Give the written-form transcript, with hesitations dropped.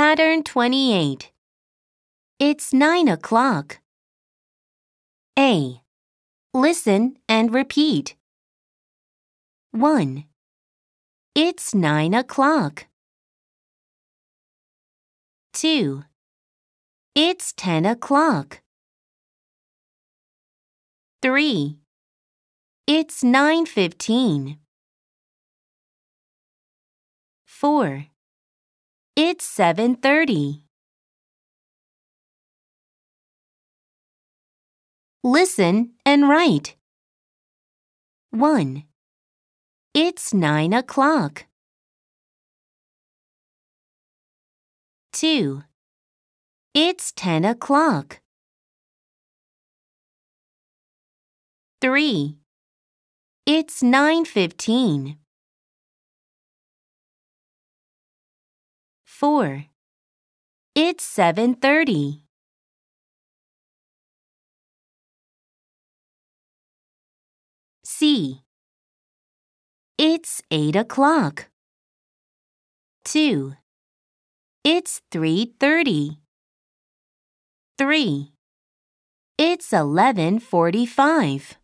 Pattern 28. It's 9 o'clock. A. Listen and repeat. 1. It's 9 o'clock. 2. It's 10 o'clock. 3. It's 9:15. 4. It's 7:30. Listen and write. 1. It's 9 o'clock. 2. It's 10 o'clock. 3. It's 9:15. 4. It's 7:30. C. It's 8 o'clock. 2. It's 3:30. 3. It's 11:45.